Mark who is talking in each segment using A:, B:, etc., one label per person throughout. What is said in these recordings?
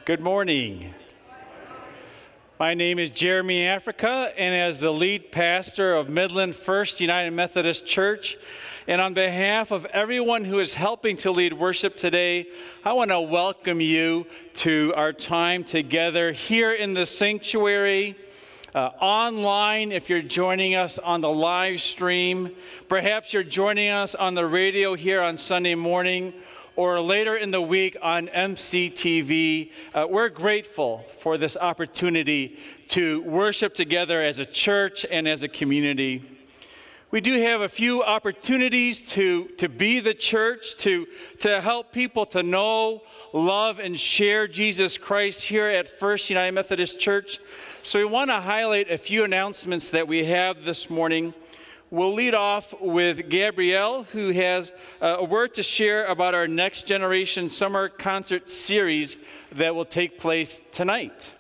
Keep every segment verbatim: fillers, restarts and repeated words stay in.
A: Good morning. My name is Jeremy Africa, and as the lead pastor of Midland First United Methodist Church, and on behalf of everyone who is helping to lead worship today, I want to welcome you to our time together here in the sanctuary, uh, online if you're joining us on the live stream. Perhaps you're joining us on the radio here on Sunday morning, or later in the week on M C T V. Uh, we're grateful for this opportunity to worship together as a church and as a community. We do have a few opportunities to, to be the church, to, to help people to know, love, and share Jesus Christ here at First United Methodist Church. So we want to highlight a few announcements that we have this morning. We'll lead off with Gabrielle, who has uh, a word to share about our Next Generation Summer Concert Series that will take place tonight.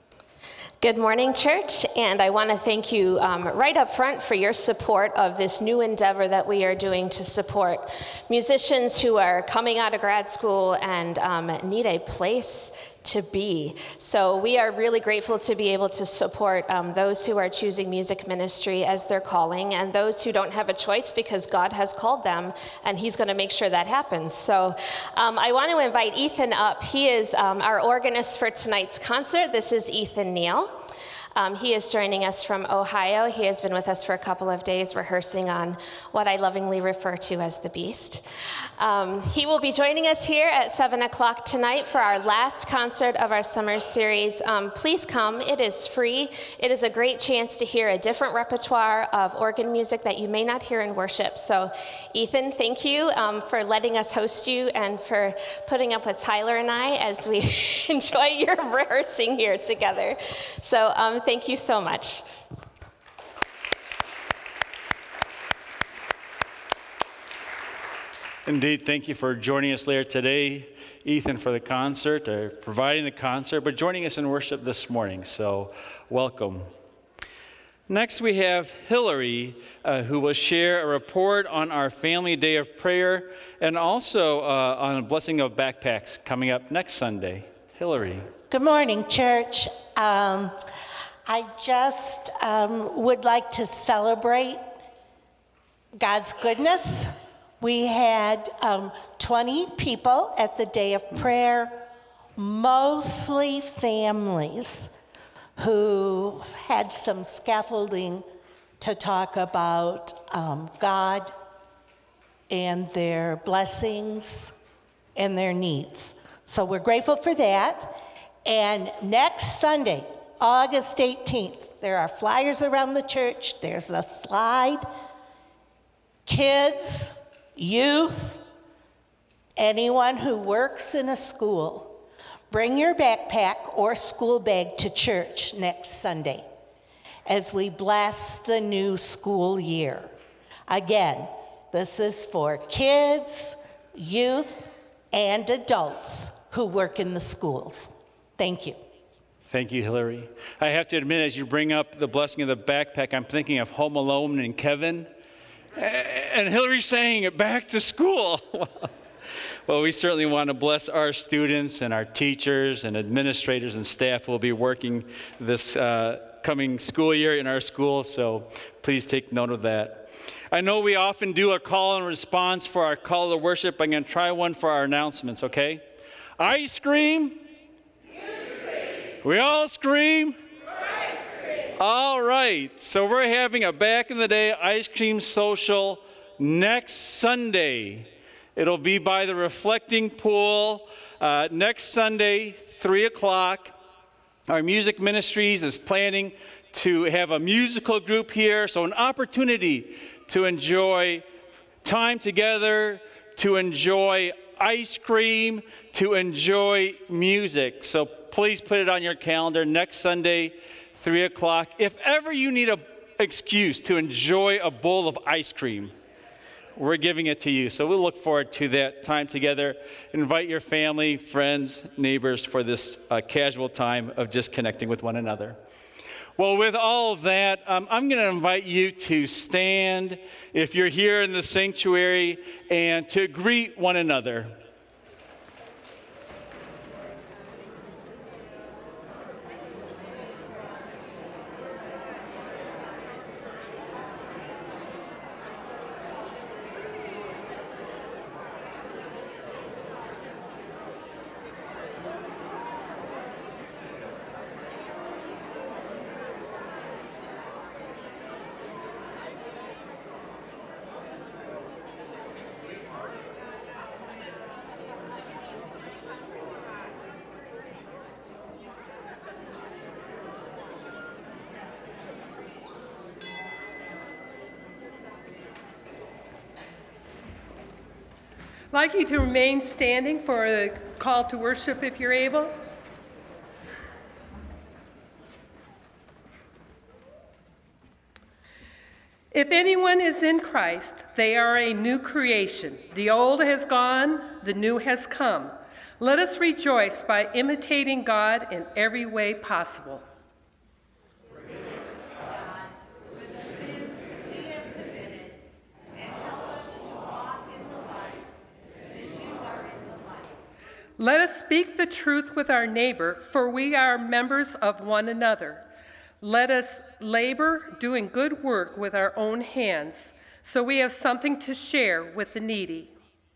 B: Good morning, church, and I want to thank you um, right up front for your support of this new endeavor that we are doing to support musicians who are coming out of grad school and um, need a place to be. So we are really grateful to be able to support um, those who are choosing music ministry as their calling, and those who don't have a choice because God has called them, and He's going to make sure that happens. So um, I want to invite Ethan up. He is um, our organist for tonight's concert. This is Ethan Neal. Um, he is joining us from Ohio. He has been with us for a couple of days rehearsing on what I lovingly refer to as the Beast. Um, he will be joining us here at seven o'clock tonight for our last concert of our summer series. Um, please come. It is free. It is a great chance to hear a different repertoire of organ music that you may not hear in worship. So, Ethan, thank you um, for letting us host you and for putting up with Tyler and I as we enjoy your rehearsing here together. So, um, thank you so much.
A: Indeed, thank you for joining us later today, Ethan, for the concert, or providing the concert, but joining us in worship this morning, so welcome. Next, we have Hillary, uh, who will share a report on our Family Day of Prayer, and also uh, on a blessing of backpacks coming up next Sunday. Hillary.
C: Good morning, church. Um, I just um, would like to celebrate God's goodness. We had um, twenty people at the day of prayer, mostly families who had some scaffolding to talk about um, God and their blessings and their needs. So we're grateful for that. And next Sunday, August eighteenth, there are flyers around the church. There's a slide. Kids, youth, anyone who works in a school, bring your backpack or school bag to church next Sunday as we bless the new school year. Again, this is for kids, youth, and adults who work in the schools. Thank you.
A: Thank you, Hillary. I have to admit, as you bring up the blessing of the backpack, I'm thinking of Home Alone and Kevin. And Hillary's saying, back to school. Well, we certainly want to bless our students and our teachers and administrators and staff who will be working this uh, coming school year in our school, so please take note of that. I know we often do a call and response for our call to worship. I'm going to try one for our announcements, okay? Ice cream. We all scream? Ice cream. All right, so we're having a back in the day ice cream social next Sunday. It'll be by the Reflecting Pool uh, next Sunday, three o'clock. Our music ministries is planning to have a musical group here, so an opportunity to enjoy time together, to enjoy ice cream, to enjoy music. So please put it on your calendar next Sunday, three o'clock. If ever you need an excuse to enjoy a bowl of ice cream, we're giving it to you. So we'll look forward to that time together. Invite your family, friends, neighbors for this uh, casual time of just connecting with one another. Well, with all of that, um, I'm going to invite you to stand if you're here in the sanctuary and to greet one another.
D: like you to remain standing for the call to worship if you're able. If anyone is in Christ, they are a new creation. The old has gone, the new has come. Let us rejoice by imitating God in every way possible. Let us speak the truth with our neighbor, for we are members of one another. Let us labor doing good work with our own hands, so we have something to share with the needy.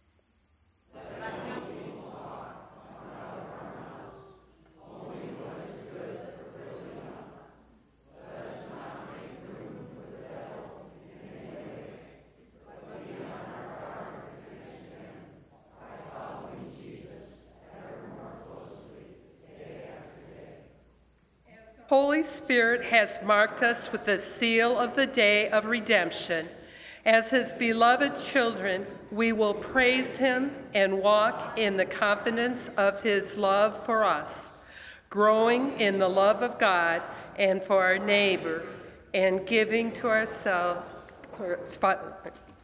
D: Holy Spirit has marked us with the seal of the day of redemption. As his beloved children, we will praise him and walk in the confidence of his love for us, growing in the love of God and for our neighbor, and giving to ourselves. Spot,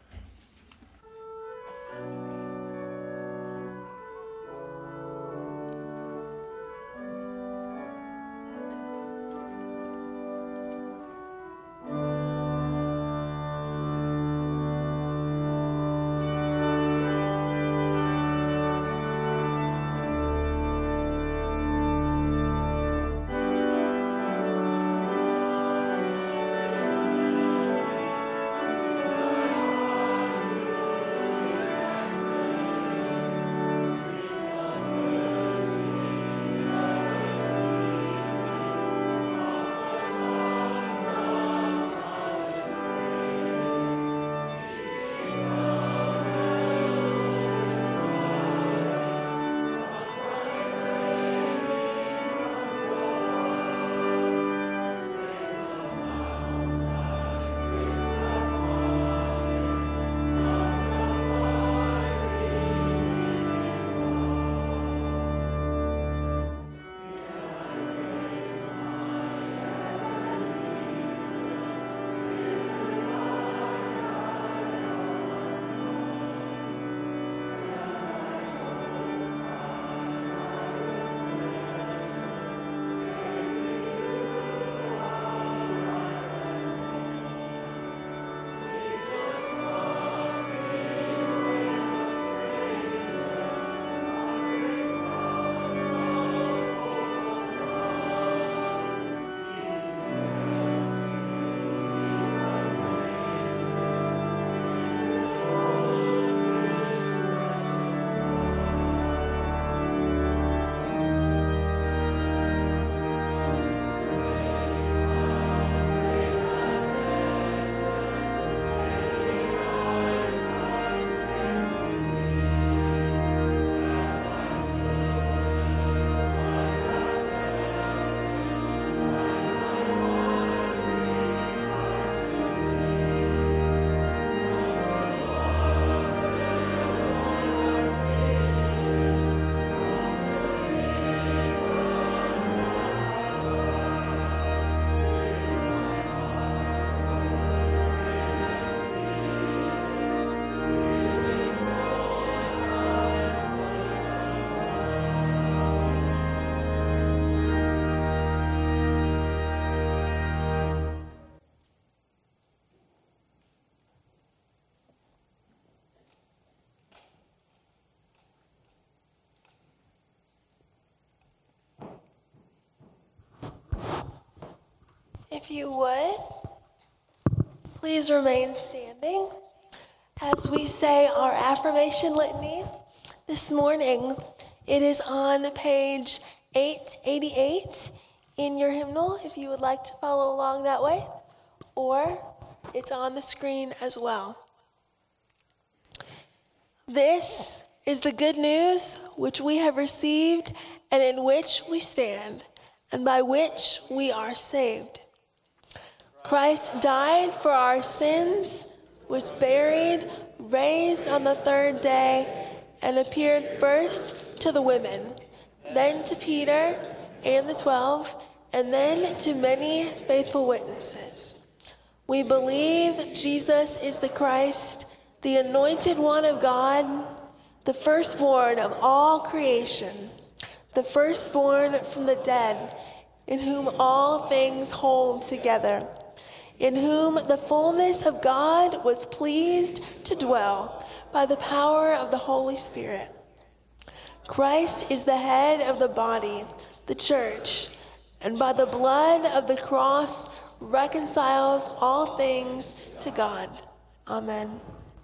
E: If you would, please remain standing as we say our affirmation litany. This morning, it is on page eight eighty-eight in your hymnal, if you would like to follow along that way, or it's on the screen as well. This is the good news which we have received and in which we stand, and by which we are saved. Christ died for our sins, was buried, raised on the third day, and appeared first to the women, then to Peter and the twelve, and then to many faithful witnesses. We believe Jesus is the Christ, the anointed one of God, the firstborn of all creation, the firstborn from the dead, in whom all things hold together, in whom the fullness of God was pleased to dwell by the power of the Holy Spirit. Christ is the head of the body, the church, and by the blood of the cross reconciles all things to God. Amen.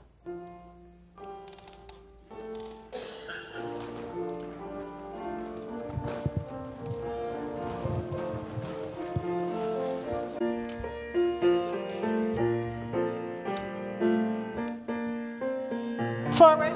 C: Forward.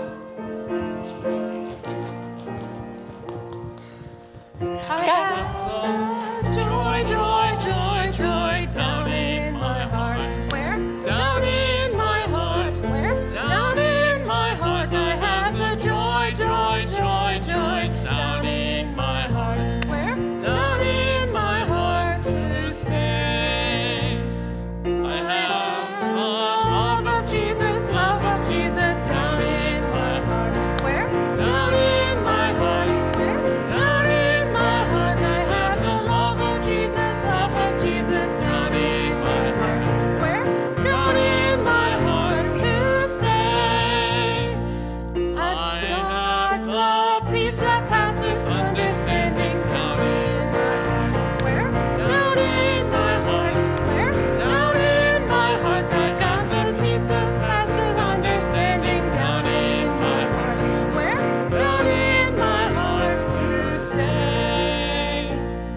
F: I have joy, joy, joy, joy down in my heart. Where? Down in my heart. Where? Down in my heart. I have the joy, joy, joy, joy down in my heart. Where? Down in my heart to stay. I have the love of Jesus, love of Jesus down in my heart. Where? Down in my heart. Where? Down in my heart. I have the love of Jesus, love of Jesus down in my heart. Where? Down in my heart to stay. I've got the peace that passes understanding down in my heart. Where? Down in my heart. Where? Down in my heart. I've got the peace that passes understanding down in my heart. Where? Down in my heart to stay.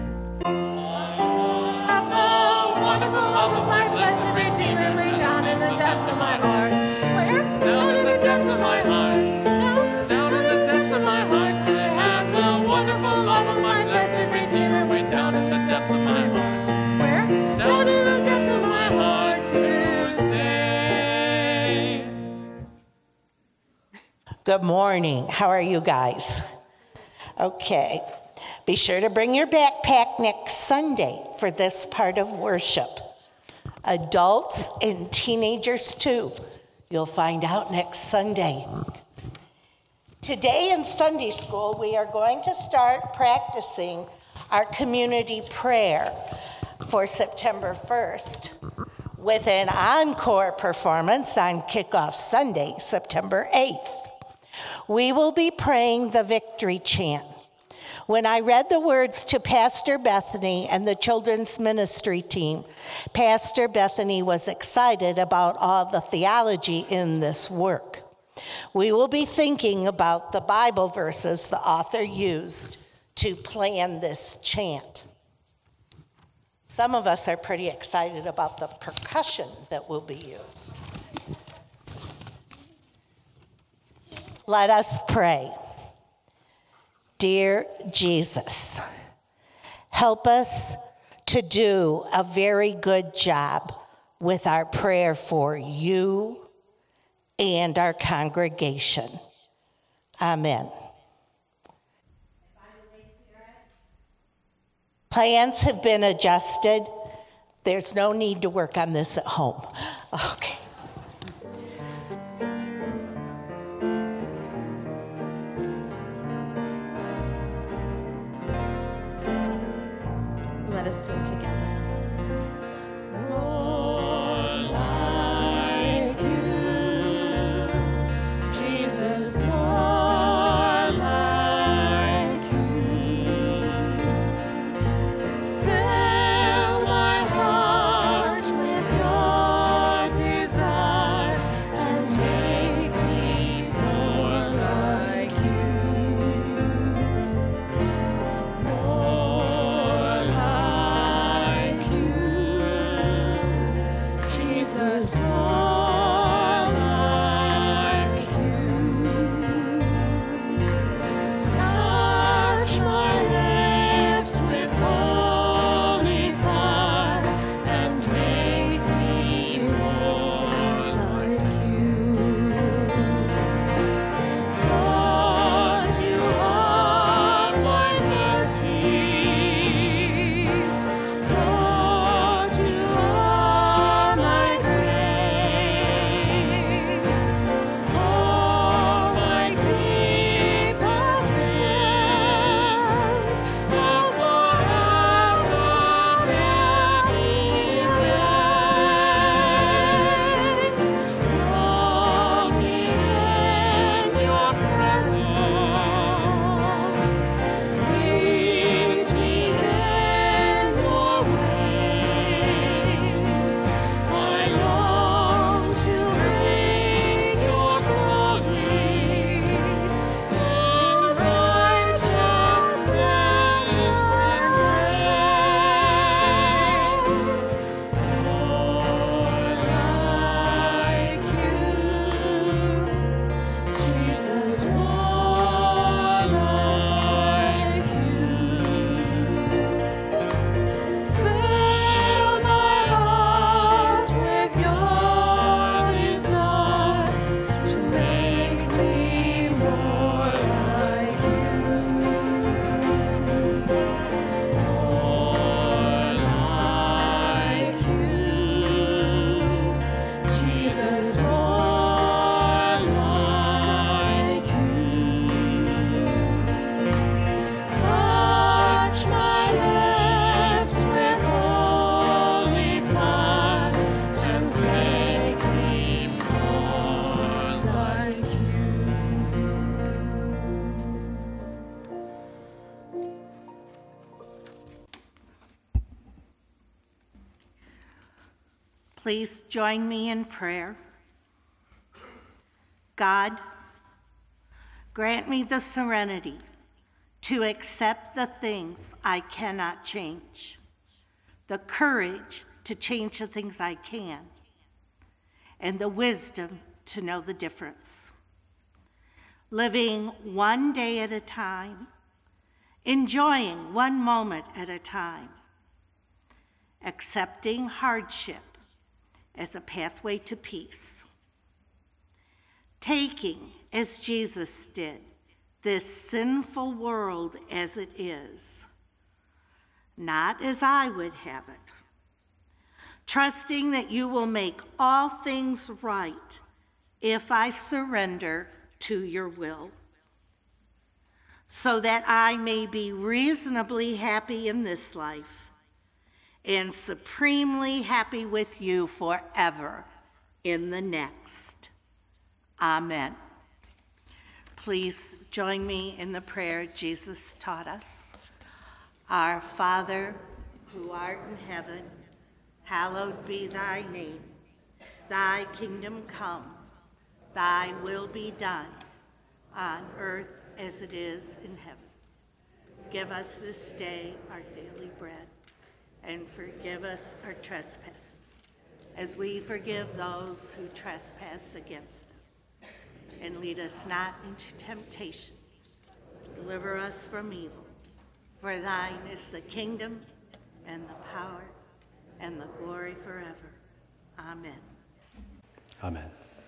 F: Have the wonderful love of my blessed Redeemer way down in the depths of my heart. Where? Down in the depths of my heart. Down, down in the depths of my heart. I have the wonderful love of my blessed Redeemer way down in the depths of my heart. Where? Down in the depths of my heart to stay.
C: Good morning. How are you guys? Okay. Be sure to bring your backpack next Sunday for this part of worship. Adults and teenagers too. You'll find out next Sunday. Today in Sunday school, we are going to start practicing our community prayer for September first with an encore performance on Kickoff Sunday, September eighth. We will be praying the victory chant. When I read the words to Pastor Bethany and the children's ministry team, Pastor Bethany was excited about all the theology in this work. We will be thinking about the Bible verses the author used to plan this chant. Some of us are pretty excited about the percussion that will be used. Let us pray. Dear Jesus, help us to do a very good job with our prayer for you and our congregation. Amen. Plans have been adjusted. There's no need to work on this at home. Okay.
B: Let us sing together.
F: More like you, Jesus, more like you. Fill my heart with your desire to make me more like you. More like you.
C: Please join me in prayer. God, grant me the serenity to accept the things I cannot change, the courage to change the things I can, and the wisdom to know the difference. Living one day at a time, enjoying one moment at a time, accepting hardship as a pathway to peace, taking, as Jesus did, this sinful world as it is, not as I would have it, trusting that you will make all things right if I surrender to your will, so that I may be reasonably happy in this life and supremely happy with you forever in the next. Amen. Please join me in the prayer Jesus taught us. Our Father, who art in heaven, hallowed be thy name. Thy kingdom come, thy will be done, on earth as it is in heaven. Give us this day our daily bread, and forgive us our trespasses, as we forgive those who trespass against us. And lead us not into temptation, but deliver us from evil. For thine is the kingdom, and the power, and the glory forever. Amen.
A: Amen.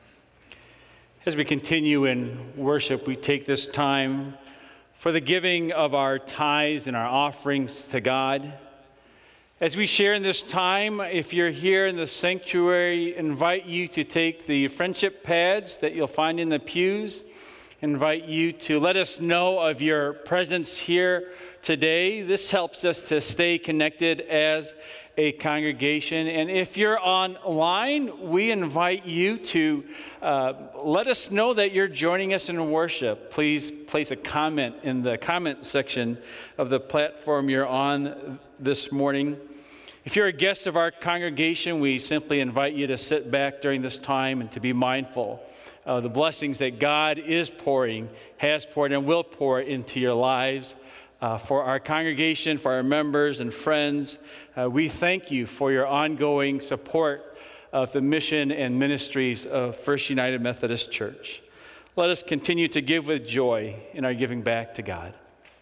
A: As we continue in worship, we take this time for the giving of our tithes and our offerings to God. As we share in this time, if you're here in the sanctuary, invite you to take the friendship pads that you'll find in the pews. Invite you to let us know of your presence here today. This helps us to stay connected as a congregation. And if you're online, we invite you to uh, let us know that you're joining us in worship. Please place a comment in the comment section of the platform you're on this morning. If you're a guest of our congregation, we simply invite you to sit back during this time and to be mindful of the blessings that God is pouring, has poured, and will pour into your lives. Uh, for our congregation, for our members and friends, uh, we thank you for your ongoing support of the mission and ministries of First United Methodist Church. Let us continue to give with joy in our giving back to God.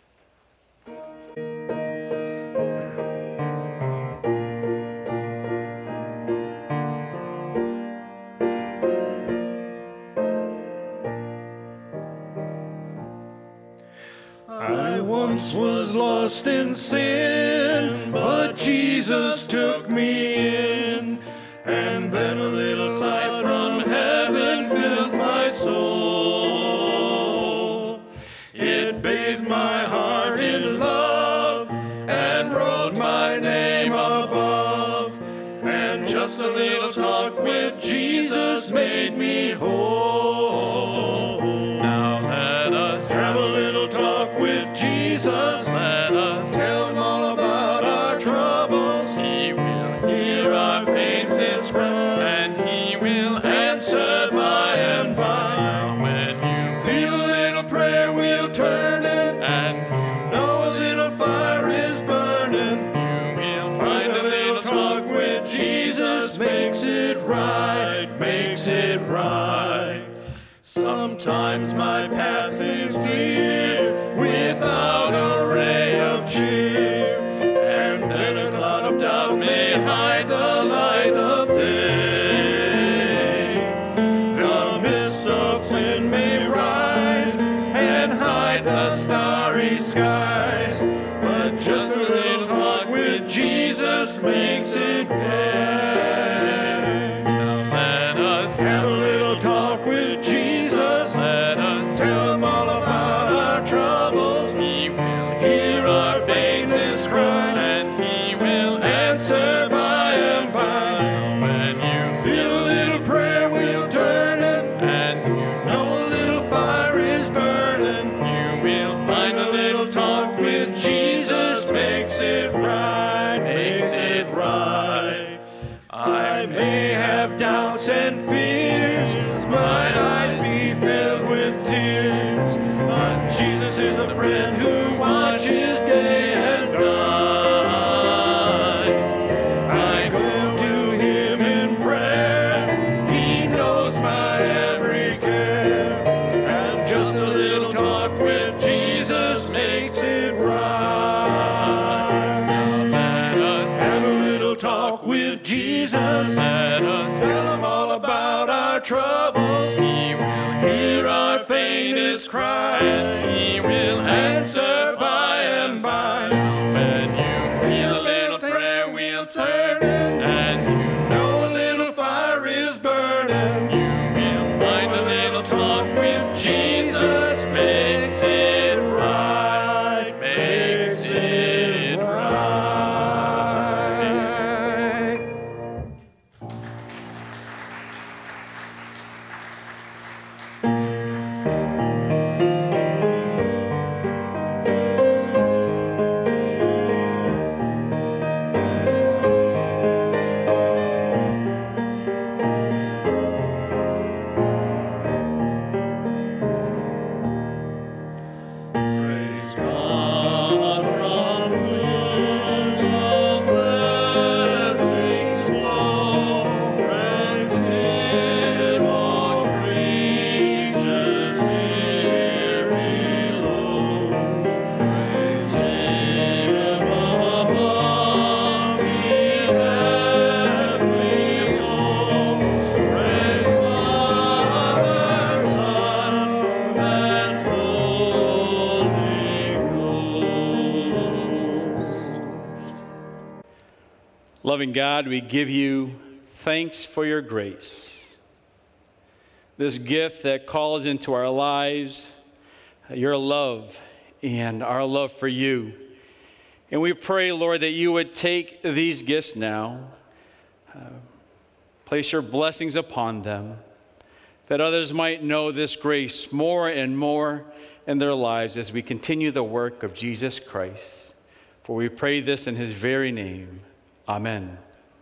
G: I once was lost in sin, but Jesus took me in, and then a little light from heaven fills my soul. It bathed my heart in love and wrote my name above, and just a little talk with Jesus made me whole. Now let us have a little talk with Jesus. Let us tell him all about our troubles. He will hear our faintest cry, and he will answer by and by. When you feel a little prayer wheel turning, and you know a little fire is burning, you will find a little talk with Jesus makes it right, makes it right. Sometimes my path is clear without a ray of cheer, and then a cloud of doubt may hide the light of day. The mist of sin may rise and hide the starry skies, but just a little talk with Jesus makes it gay. Now let us have a little talk with Jesus. Let us tell him all about our troubles. He will hear our faintest cry, and he will answer by and by. When you feel a little prayer wheel turning, and you know a little fire is burning, you will find a little talk with Jesus makes it right, makes it right. I may Jesus. Let us tell him all about our troubles. He will hear our faintest cry, and he will answer by and by. When you feel a little prayer wheel turning, and you know a little fire is burning, you will find a little talk with Jesus makes it right, makes it right. Praise God from whom all blessings flow. Praise him, all creatures here below. Praise him above the heavenly hosts. Praise Father, Son, and Holy Ghost.
A: Loving God, we give you thanks for your grace. This gift that calls into our lives your love and our love for you. And we pray, Lord, that you would take these gifts now, uh, place your blessings upon them, that others might know this grace more and more in their lives as we continue the work of Jesus Christ. For we pray this in his very name. Amen.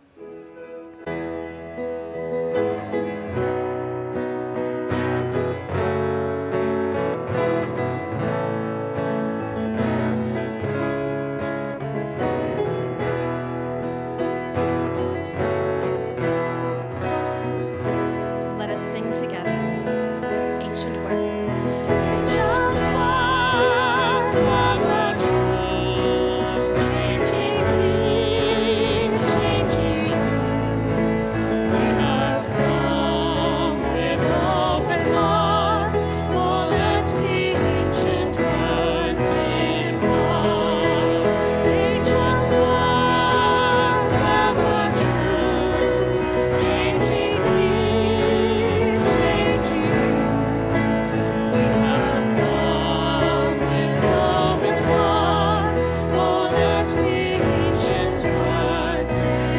F: Let us sing together ancient words. Ancient words of the true, changing things, changing you. We have come with open hearts, for let the ancient words impart. Ancient words of the true, changing things, changing you. We have come with open hearts, for let the ancient words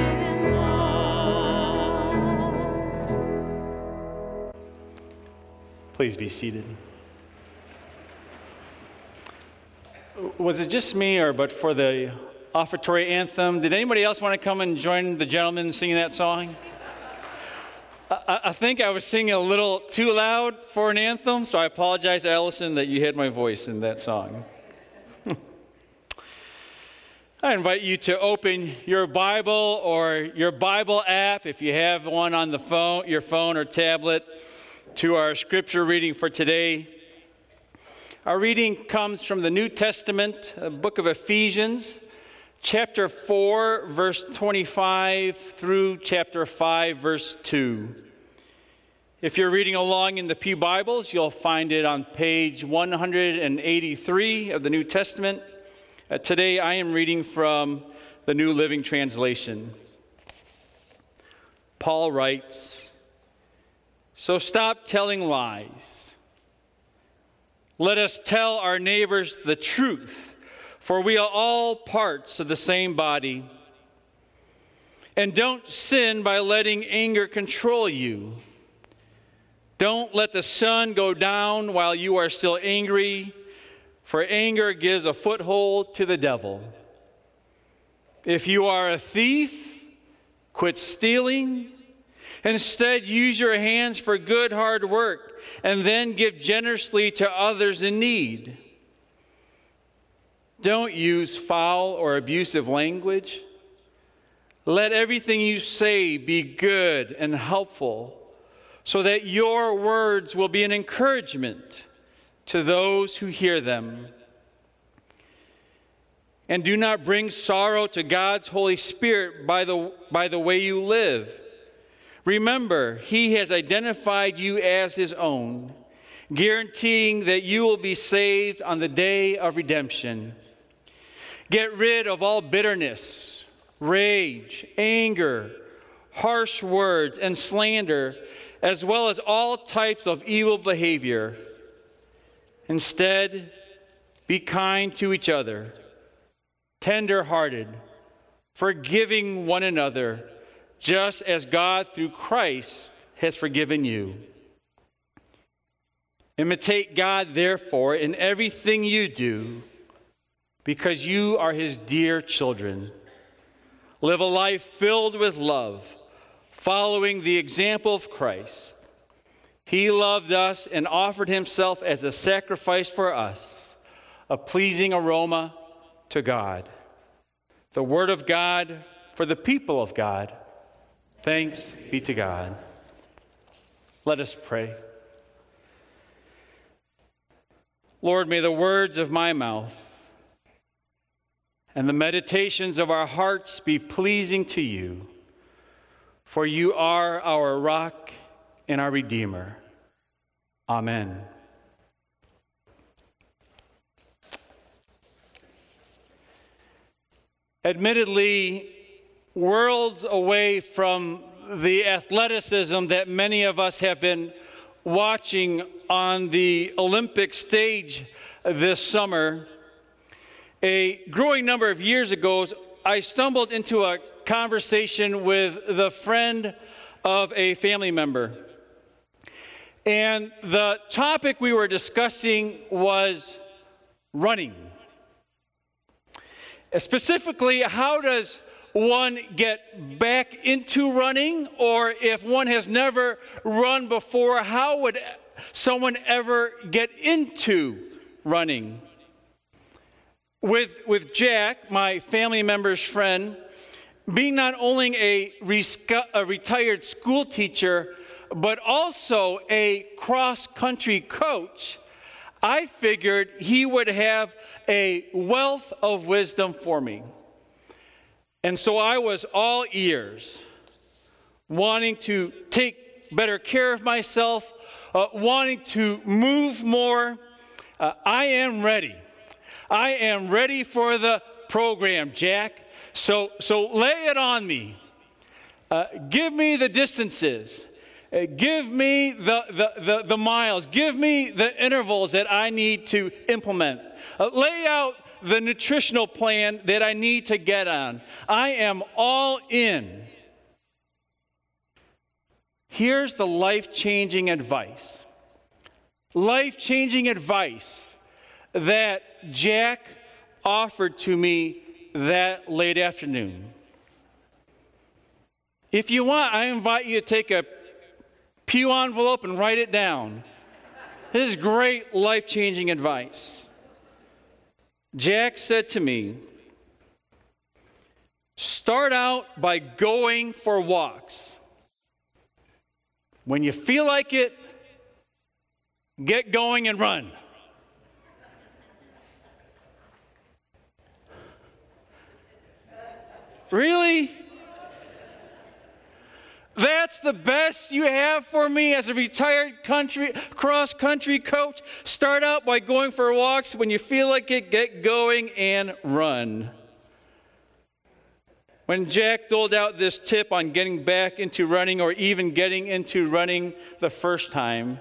F: impart.
A: Please be seated. Was it just me, or but for the offertory anthem, did anybody else want to come and join the gentleman singing that song? I, I think I was singing a little too loud for an anthem, so I apologize, Allison, that you had my voice in that song. I invite you to open your Bible or your Bible app, if you have one on the phone, your phone or tablet, to our scripture reading for today. Our reading comes from the New Testament, the book of Ephesians, chapter four, verse twenty-five through chapter five, verse two. If you're reading along in the Pew Bibles, you'll find it on page one hundred eighty-three of the New Testament. Uh, today I am reading from the New Living Translation. Paul writes, "So stop telling lies. Let us tell our neighbors the truth, for we are all parts of the same body. And don't sin by letting anger control you. Don't let the sun go down while you are still angry, for anger gives a foothold to the devil. If you are a thief, quit stealing. Instead, use your hands for good, hard work, and then give generously to others in need. Don't use foul or abusive language. Let everything you say be good and helpful, so that your words will be an encouragement to those who hear them. and do not bring sorrow to God's Holy Spirit by the, by the way you live. Remember, He has identified you as His own, guaranteeing that you will be saved on the day of redemption. Get rid of all bitterness, rage, anger, harsh words, and slander, as well as all types of evil behavior. Instead, be kind to each other, tender-hearted, forgiving one another, just as God through Christ has forgiven you. Imitate God, therefore, in everything you do, because you are His dear children. Live a life filled with love, following the example of Christ. He loved us and offered Himself as a sacrifice for us, a pleasing aroma to God. The Word of God for the people of God. Thanks be to God. Let us pray. Lord, may the words of my mouth and the meditations of our hearts be pleasing to you, for you are our rock and our Redeemer. Amen. Admittedly, worlds away from the athleticism that many of us have been watching on the Olympic stage this summer, a growing number of years ago, I stumbled into a conversation with the friend of a family member. And the topic we were discussing was running. Specifically, how does one get back into running? Or if one has never run before, how would someone ever get into running? With, with Jack, my family member's friend, being not only a, resca- a retired school teacher, but also a cross-country coach, I figured he would have a wealth of wisdom for me. And so I was all ears, wanting to take better care of myself, uh, wanting to move more. Uh, I am ready. I am ready for the program, Jack. So, so lay it on me. Uh, give me the distances. Uh, give me the, the, the, the miles. Give me the intervals that I need to implement. Uh, lay out the nutritional plan that I need to get on. I am all in. Here's the life-changing advice. Life-changing advice that Jack offered to me that late afternoon. If you want, I invite you to take a pew envelope and write it down. This is great life-changing advice. Jack said to me, start out by going for walks. When you feel like it, get going and run. Really? That's the best you have for me as a retired country cross-country coach? Start out by going for walks. When you feel like it, get going and run. When Jack doled out this tip on getting back into running, or even getting into running the first time,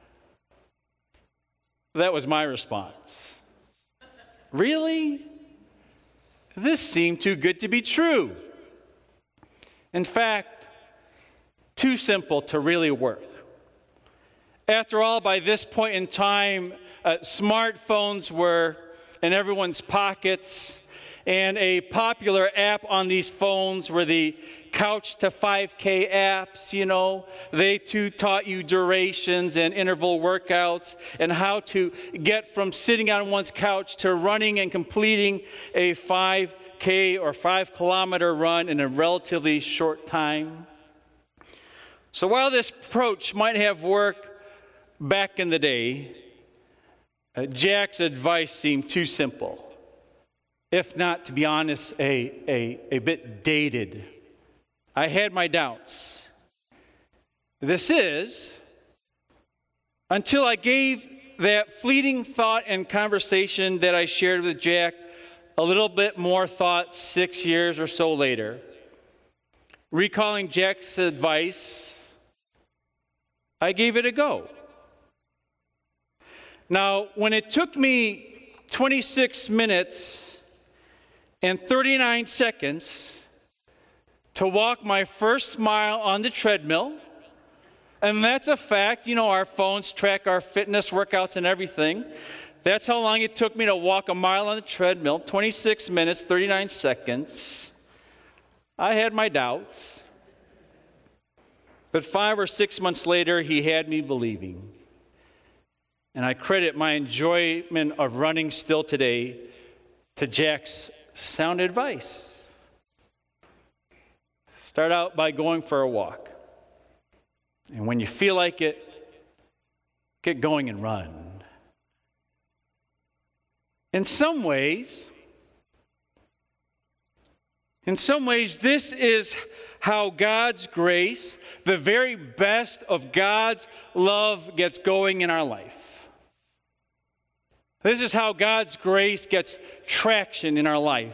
A: that was my response. Really? This seemed too good to be true. In fact, too simple to really work. After all, by this point in time, uh, smartphones were in everyone's pockets, and a popular app on these phones were the Couch to five K apps, you know. They too taught you durations and interval workouts and how to get from sitting on one's couch to running and completing a five K or five kilometer run in a relatively short time. So while this approach might have worked back in the day, uh, Jack's advice seemed too simple. if not, to be honest, a, a, a bit dated. I had my doubts. This is until I gave that fleeting thought and conversation that I shared with Jack a little bit more thought six years or so later. Recalling Jack's advice, I gave it a go. Now, when it took me twenty-six minutes and thirty-nine seconds to walk my first mile on the treadmill, and that's a fact, you know, our phones track our fitness workouts and everything. That's how long it took me to walk a mile on the treadmill, twenty-six minutes, thirty-nine seconds. I had my doubts. But five or six months later, he had me believing. And I credit my enjoyment of running still today to Jack's sound advice. Start out by going for a walk. And when you feel like it, get going and run. In some ways, in some ways, this is how God's grace, the very best of God's love, gets going in our life. This is how God's grace gets traction in our life.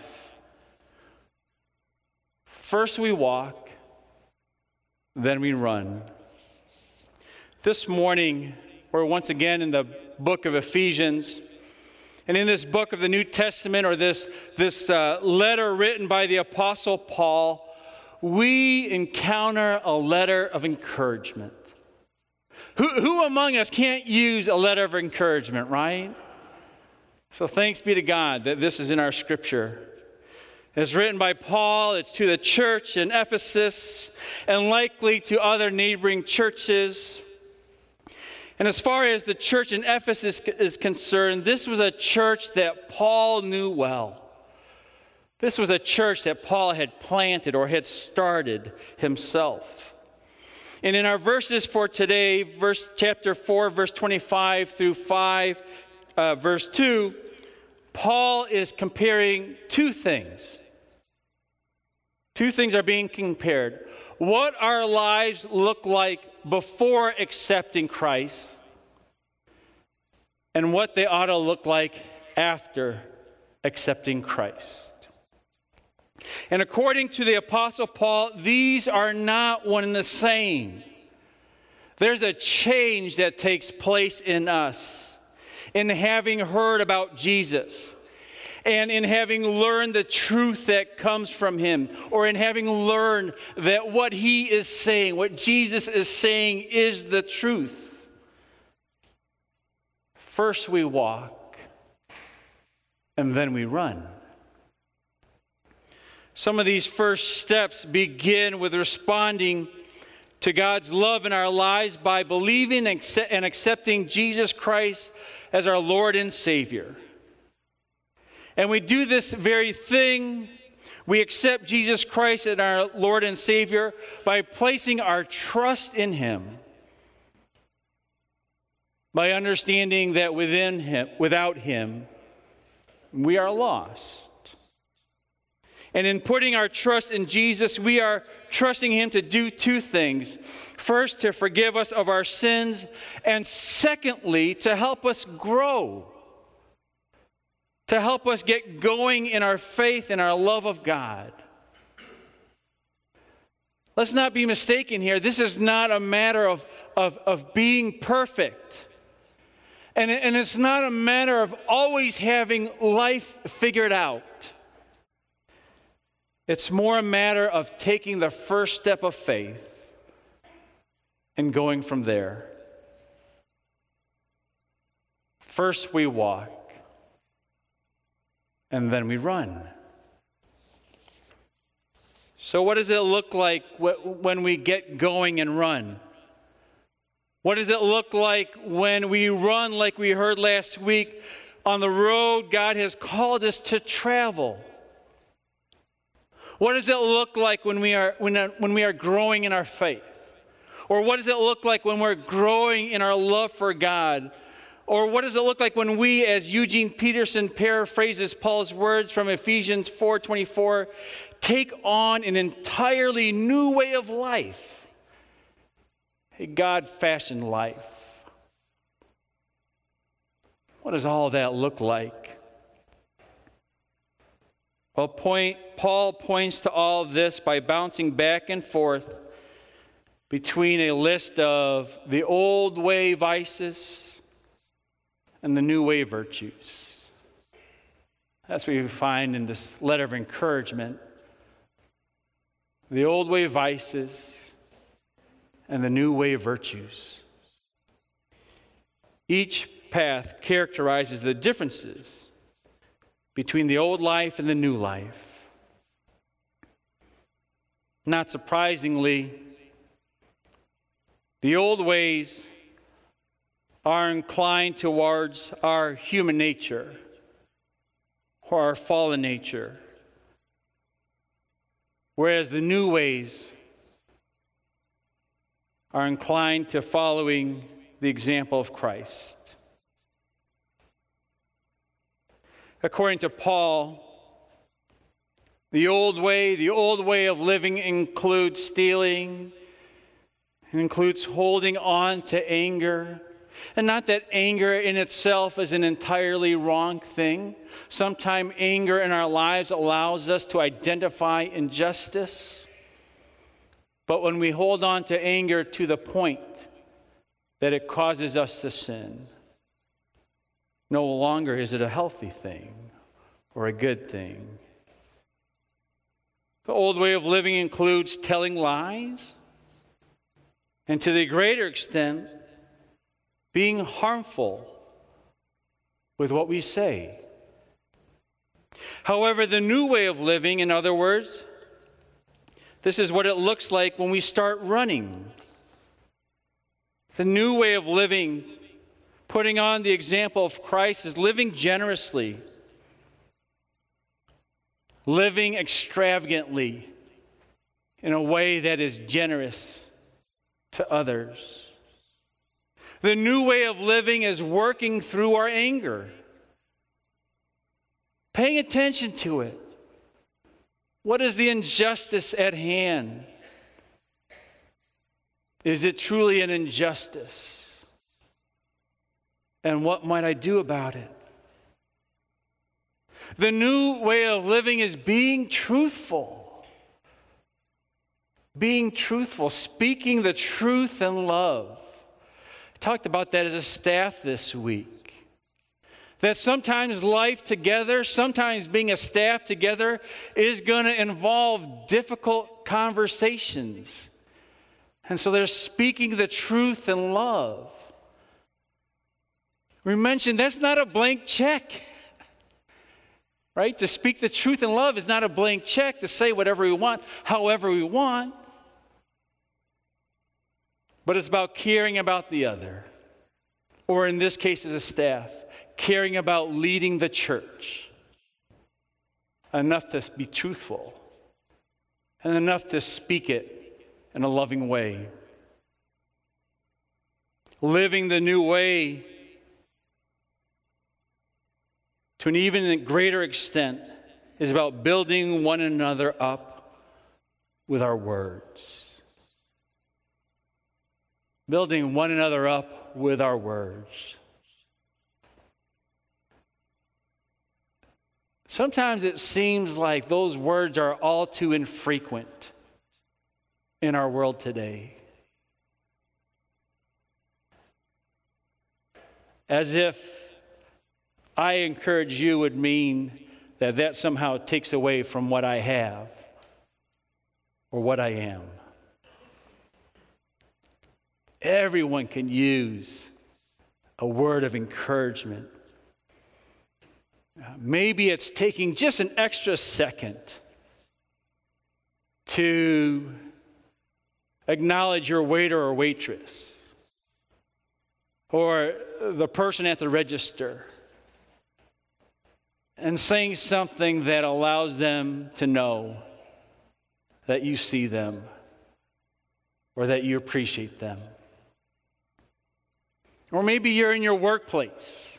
A: First we walk, then we run. This morning, we're once again in the book of Ephesians. And in this book of the New Testament, or this, this uh, letter written by the Apostle Paul, we encounter a letter of encouragement. Who, who among us can't use a letter of encouragement, right? So thanks be to God that this is in our scripture. It's written by Paul. It's to the church in Ephesus and likely to other neighboring churches. And as far as the church in Ephesus is concerned, this was a church that Paul knew well. This was a church that Paul had planted or had started himself. And in our verses for today, verse chapter four, verse twenty-five through five, uh, verse two, Paul is comparing two things. Two things are being compared. What our lives look like before accepting Christ, and what they ought to look like after accepting Christ. And according to the Apostle Paul, these are not one and the same. There's a change that takes place in us in having heard about Jesus, and in having learned the truth that comes from him, or in having learned that what he is saying, what Jesus is saying, is the truth. First we walk, and then we run. Some of these first steps begin with responding to God's love in our lives by believing and accepting Jesus Christ as our Lord and Savior. And we do this very thing. We accept Jesus Christ as our Lord and Savior by placing our trust in him, by understanding that within him, without him, we are lost. And in putting our trust in Jesus, we are trusting him to do two things. First, to forgive us of our sins, and secondly, to help us grow. To help us get going in our faith and our love of God. Let's not be mistaken here. This is not a matter of, of, of being perfect. And, and it's not a matter of always having life figured out. It's more a matter of taking the first step of faith and going from there. First we walk, and then we run. So what does it look like when we get going and run? What does it look like when we run, like we heard last week, on the road God has called us to travel? What does it look like when we are when, when we are growing in our faith? Or what does it look like when we're growing in our love for God? Or what does it look like when we, as Eugene Peterson paraphrases Paul's words from Ephesians four twenty-four, take on an entirely new way of life, a God-fashioned life? What does all that look like? Well, point, Paul points to all of this by bouncing back and forth between a list of the old way vices and the new way virtues. That's what we find in this letter of encouragement. The old way vices and the new way virtues. Each path characterizes the differences between the old life and the new life. Not surprisingly, the old ways are inclined towards our human nature or our fallen nature, whereas the new ways are inclined to following the example of Christ. According to Paul, the old way, the old way of living includes stealing. It includes holding on to anger. And not that anger in itself is an entirely wrong thing. Sometimes anger in our lives allows us to identify injustice. But when we hold on to anger to the point that it causes us to sin, no longer is it a healthy thing or a good thing. The old way of living includes telling lies, and to the greater extent, being harmful with what we say. However, the new way of living, in other words, this is what it looks like when we start running. The new way of living, putting on the example of Christ, is living generously, living extravagantly in a way that is generous to others. The new way of living is working through our anger, paying attention to it. What is the injustice at hand? Is it truly an injustice? And what might I do about it? The new way of living is being truthful. Being truthful, speaking the truth in love. I talked about that as a staff this week. That sometimes life together, sometimes being a staff together, is going to involve difficult conversations. And so they're speaking the truth in love. We mentioned that's not a blank check. Right? To speak the truth in love is not a blank check to say whatever we want, however we want. But it's about caring about the other. Or in this case as a staff, caring about leading the church. Enough to be truthful. And enough to speak it in a loving way. Living the new way to an even greater extent is about building one another up with our words. Building one another up with our words. Sometimes it seems like those words are all too infrequent in our world today. As if I encourage you would mean that that somehow takes away from what I have or what I am. Everyone can use a word of encouragement. Maybe it's taking just an extra second to acknowledge your waiter or waitress or the person at the register and saying something that allows them to know that you see them or that you appreciate them. Or maybe you're in your workplace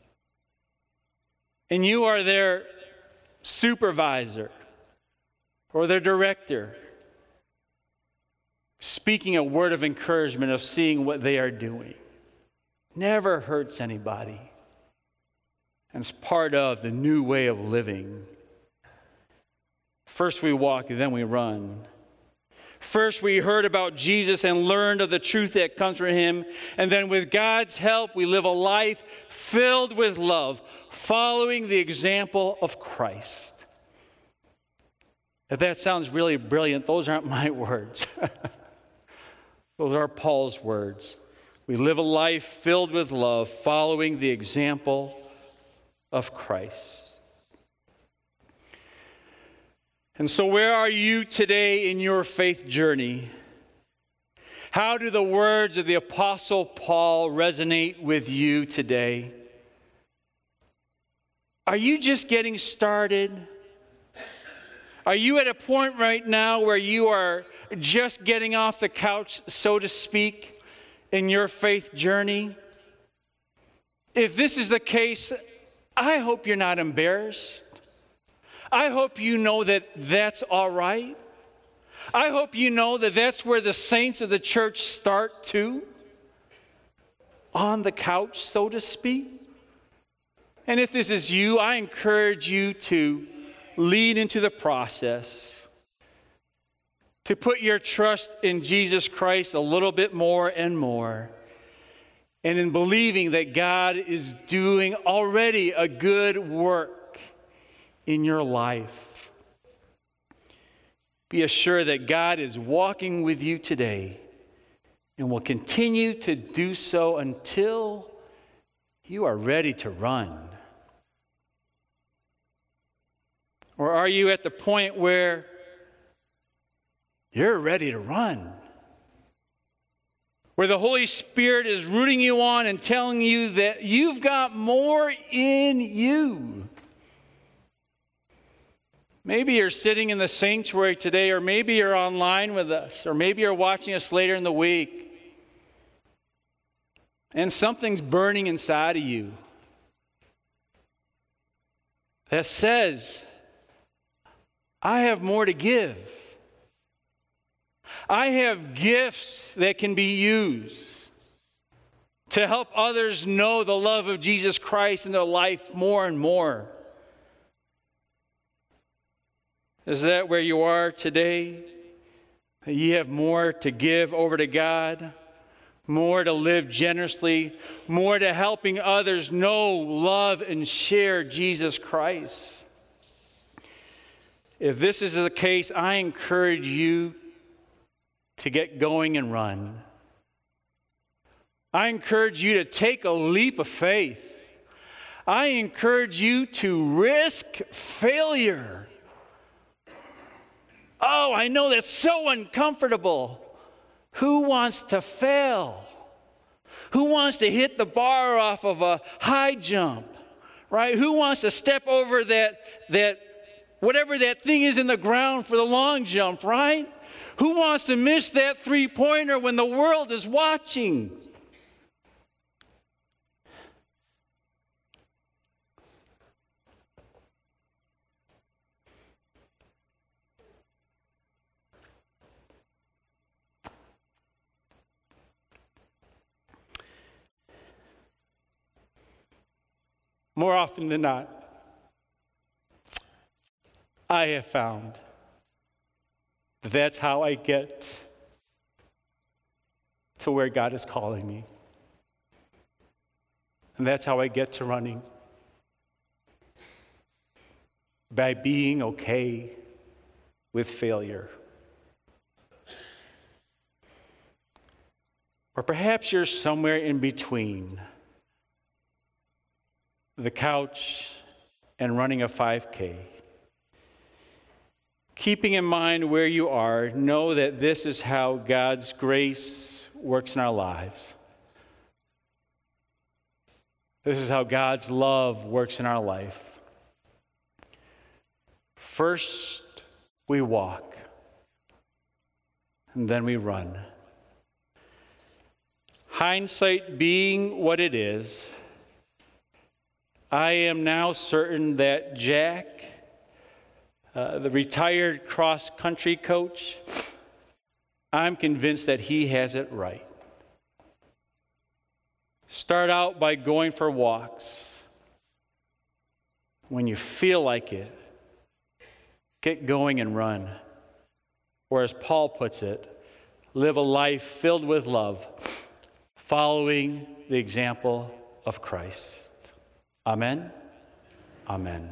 A: and you are their supervisor or their director, speaking a word of encouragement of seeing what they are doing. Never hurts anybody. And it's part of the new way of living. First we walk, then we run. First we heard about Jesus and learned of the truth that comes from him. And then with God's help, we live a life filled with love, following the example of Christ. If that sounds really brilliant, those aren't my words. Those are Paul's words. We live a life filled with love, following the example of Christ. And so where are you today in your faith journey? How do the words of the Apostle Paul resonate with you today? Are you just getting started? Are you at a point right now where you are just getting off the couch, so to speak, in your faith journey? If this is the case, I hope you're not embarrassed. I hope you know that that's all right. I hope you know that that's where the saints of the church start too, on the couch, so to speak. And if this is you, I encourage you to lead into the process, to put your trust in Jesus Christ a little bit more and more, and in believing that God is doing already a good work in your life. Be assured that God is walking with you today and will continue to do so until you are ready to run. Or are you at the point where you're ready to run? Where the Holy Spirit is rooting you on and telling you that you've got more in you. Maybe you're sitting in the sanctuary today, or maybe you're online with us, or maybe you're watching us later in the week, and something's burning inside of you that says, I have more to give. I have gifts that can be used to help others know the love of Jesus Christ in their life more and more. Is that where you are today? That you have more to give over to God, more to live generously, more to helping others know, love, and share Jesus Christ? If this is the case, I encourage you to get going and run. I encourage you to take a leap of faith. I encourage you to risk failure. Oh, I know that's so uncomfortable. Who wants to fail? Who wants to hit the bar off of a high jump, right? Who wants to step over that, that whatever that thing is in the ground for the long jump, right? Who wants to miss that three-pointer when the world is watching? More often than not, I have found that that's how I get to where God is calling me. And that's how I get to running. By being okay with failure. Or perhaps you're somewhere in between the couch and running a five K. Keeping in mind where you are, know that this is how God's grace works in our lives. This is how God's love works in our life. First, we walk, and then we run. Hindsight being what it is, I am now certain that Jack, uh, the retired cross-country coach, I'm convinced that he has it right. Start out by going for walks. When you feel like it, get going and run. Or as Paul puts it, live a life filled with love, following the example of Christ. Amen? Amen.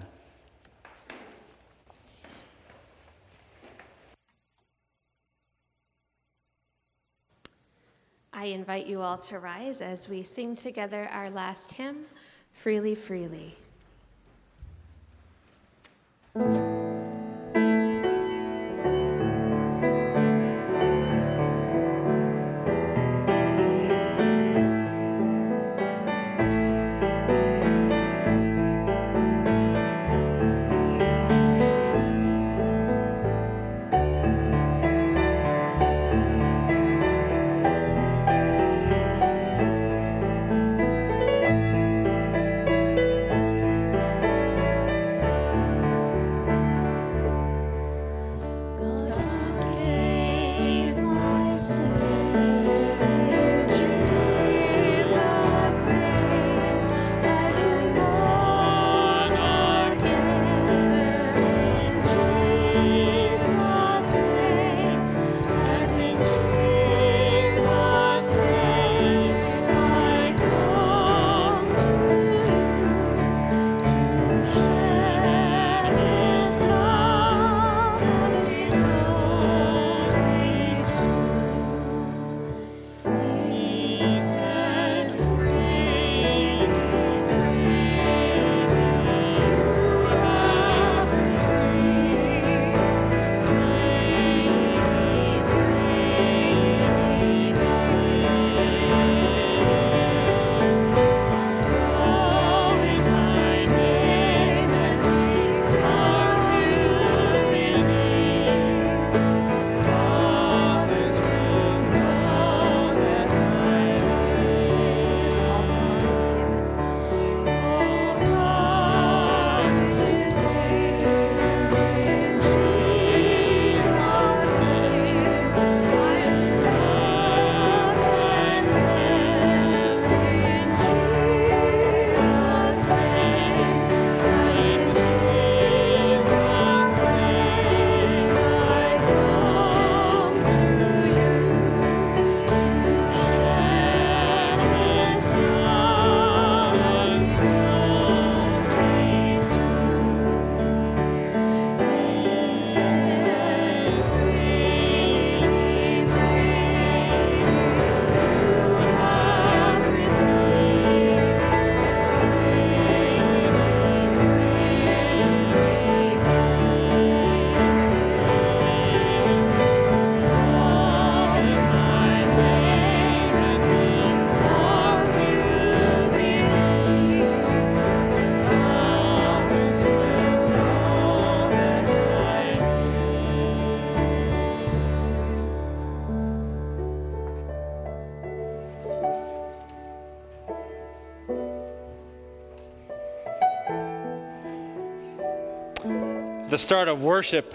B: I invite you all to rise as we sing together our last hymn, Freely, Freely.
A: the start of worship,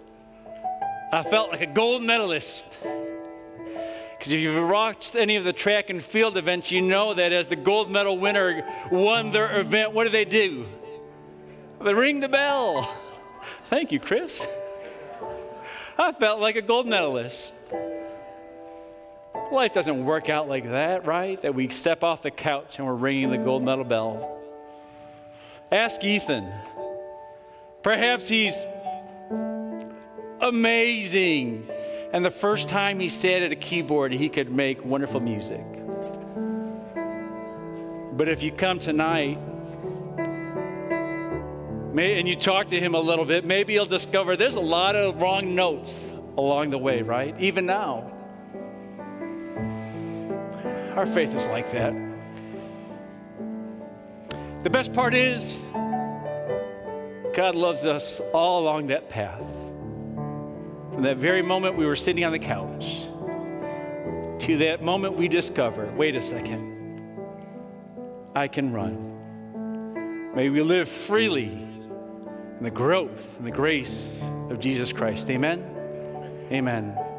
A: I felt like a gold medalist. Because if you've watched any of the track and field events, you know that as the gold medal winner won their event, what do they do? They ring the bell. Thank you, Chris. I felt like a gold medalist. Life doesn't work out like that, right? That we step off the couch and we're ringing the gold medal bell. Ask Ethan. Perhaps he's amazing. And the first time he sat at a keyboard, he could make wonderful music. But if you come tonight may, and you talk to him a little bit, maybe you'll discover there's a lot of wrong notes along the way, right? Even now. Our faith is like that. The best part is, God loves us all along that path. From that very moment we were sitting on the couch to that moment we discover, wait a second, I can run. May we live freely in the growth and the grace of Jesus Christ. Amen. Amen.